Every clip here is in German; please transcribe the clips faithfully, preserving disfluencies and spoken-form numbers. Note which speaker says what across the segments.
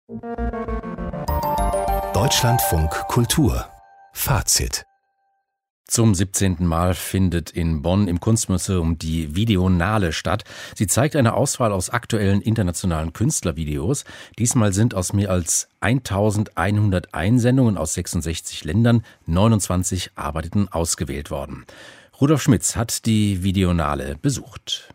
Speaker 1: Deutschlandfunk Kultur Fazit.
Speaker 2: Zum siebzehnten Mal findet in Bonn im Kunstmuseum die Videonale statt. Sie zeigt eine Auswahl aus aktuellen internationalen Künstlervideos. Diesmal sind aus mehr als eintausendeinhundert Einsendungen aus sechsundsechzig Ländern neunundzwanzig Arbeiten ausgewählt worden. Rudolf Schmitz hat die Videonale besucht.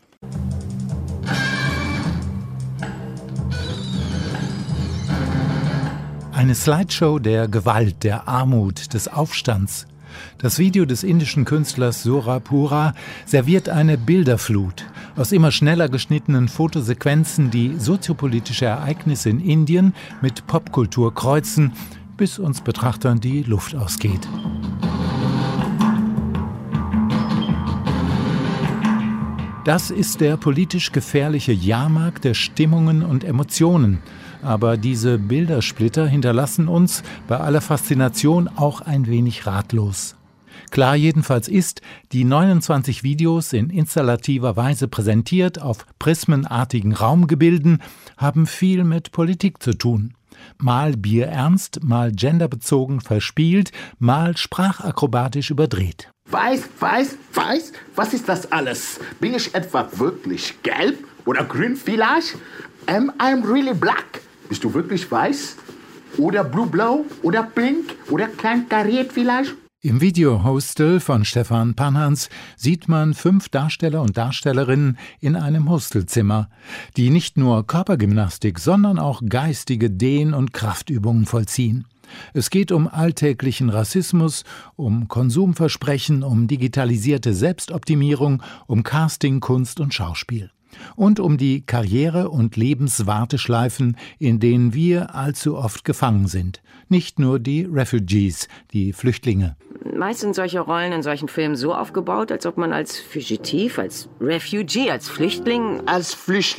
Speaker 3: Eine Slideshow der Gewalt, der Armut, des Aufstands. Das Video des indischen Künstlers Surapura serviert eine Bilderflut aus immer schneller geschnittenen Fotosequenzen, die soziopolitische Ereignisse in Indien mit Popkultur kreuzen, bis uns Betrachtern die Luft ausgeht. Das ist der politisch gefährliche Jahrmarkt der Stimmungen und Emotionen. Aber diese Bildersplitter hinterlassen uns bei aller Faszination auch ein wenig ratlos. Klar jedenfalls ist, die neunundzwanzig Videos in installativer Weise präsentiert auf prismenartigen Raumgebilden haben viel mit Politik zu tun. Mal bierernst, mal genderbezogen verspielt, mal sprachakrobatisch überdreht.
Speaker 4: Weiß, weiß, weiß, was ist das alles? Bin ich etwa wirklich gelb oder grün vielleicht? Am I really black? Bist du wirklich weiß? Oder blue-blau? Oder pink? Oder klein kariert vielleicht?
Speaker 3: Im Video-Hostel von Stefan Panhans sieht man fünf Darsteller und Darstellerinnen in einem Hostelzimmer, die nicht nur Körpergymnastik, sondern auch geistige Dehn- und Kraftübungen vollziehen. Es geht um alltäglichen Rassismus, um Konsumversprechen, um digitalisierte Selbstoptimierung, um Casting, Kunst und Schauspiel. Und um die Karriere- und Lebenswarteschleifen, in denen wir allzu oft gefangen sind. Nicht nur die Refugees, die Flüchtlinge.
Speaker 5: Meist sind solche Rollen in solchen Filmen so aufgebaut, als ob man als Fugitiv, als Refugee, als Flüchtling...
Speaker 4: Als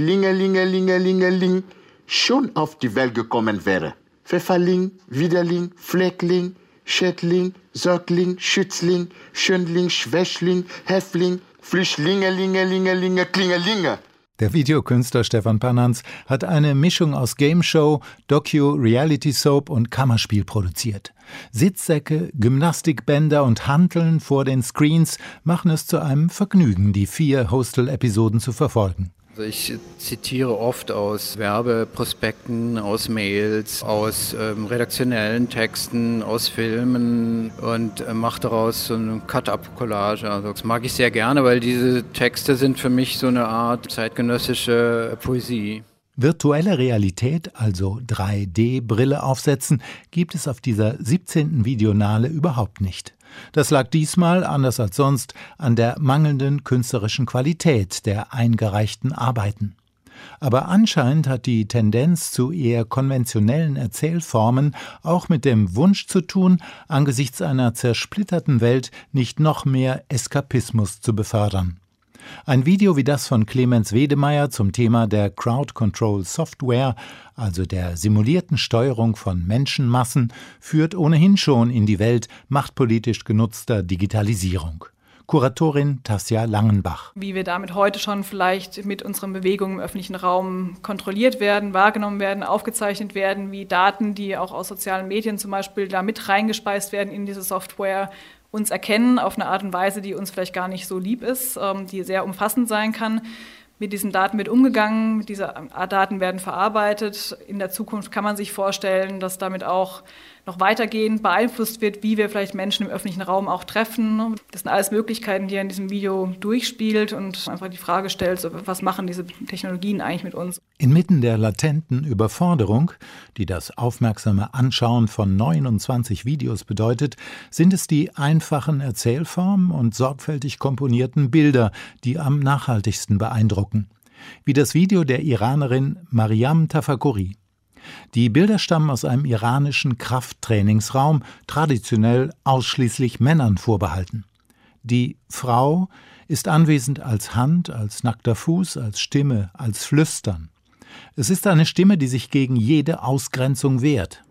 Speaker 4: Flüchtlinge-Linge-Linge-Linge-Ling schon auf die Welt gekommen wäre. Pfefferling, Widerling, Fleckling, Schädling, Säugling, Schützling, Schönling, Schwächling, Häftling, Flüchtlinge, Linge, Linge, Linge, Klingelinge.
Speaker 3: Der Videokünstler Stefan Panhans hat eine Mischung aus Gameshow, Docu, Reality-Soap und Kammerspiel produziert. Sitzsäcke, Gymnastikbänder und Hanteln vor den Screens machen es zu einem Vergnügen, die vier Hostel-Episoden zu verfolgen.
Speaker 6: Also ich zitiere oft aus Werbeprospekten, aus Mails, aus ähm, redaktionellen Texten, aus Filmen und äh, mache daraus so eine Cut-Up-Collage. Also das mag ich sehr gerne, weil diese Texte sind für mich so eine Art zeitgenössische Poesie.
Speaker 3: Virtuelle Realität, also drei D Brille aufsetzen, gibt es auf dieser siebzehnten Videonale überhaupt nicht. Das lag diesmal, anders als sonst, an der mangelnden künstlerischen Qualität der eingereichten Arbeiten. Aber anscheinend hat die Tendenz zu eher konventionellen Erzählformen auch mit dem Wunsch zu tun, angesichts einer zersplitterten Welt nicht noch mehr Eskapismus zu befördern. Ein Video wie das von Clemens Wedemeyer zum Thema der Crowd Control Software, also der simulierten Steuerung von Menschenmassen, führt ohnehin schon in die Welt machtpolitisch genutzter Digitalisierung. Kuratorin Tasja Langenbach.
Speaker 7: Wie wir damit heute schon vielleicht mit unseren Bewegungen im öffentlichen Raum kontrolliert werden, wahrgenommen werden, aufgezeichnet werden, wie Daten, die auch aus sozialen Medien zum Beispiel da mit reingespeist werden in diese Software, uns erkennen auf eine Art und Weise, die uns vielleicht gar nicht so lieb ist, die sehr umfassend sein kann. Mit diesen Daten wird umgegangen, diese Daten werden verarbeitet. In der Zukunft kann man sich vorstellen, dass damit auch noch weitergehend beeinflusst wird, wie wir vielleicht Menschen im öffentlichen Raum auch treffen. Das sind alles Möglichkeiten, die er in diesem Video durchspielt und einfach die Frage stellt, so, was machen diese Technologien eigentlich mit uns?
Speaker 3: Inmitten der latenten Überforderung, die das aufmerksame Anschauen von neunundzwanzig Videos bedeutet, sind es die einfachen Erzählformen und sorgfältig komponierten Bilder, die am nachhaltigsten beeindrucken. Wie das Video der Iranerin Mariam Tafakouri. Die Bilder stammen aus einem iranischen Krafttrainingsraum, traditionell ausschließlich Männern vorbehalten. Die Frau ist anwesend als Hand, als nackter Fuß, als Stimme, als Flüstern. Es ist eine Stimme, die sich gegen jede Ausgrenzung wehrt.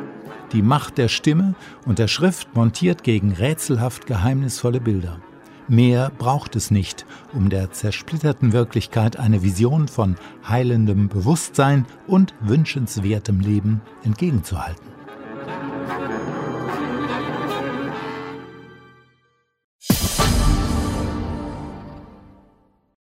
Speaker 3: Die Macht der Stimme und der Schrift montiert gegen rätselhaft geheimnisvolle Bilder. Mehr braucht es nicht, um der zersplitterten Wirklichkeit eine Vision von heilendem Bewusstsein und wünschenswertem Leben entgegenzuhalten.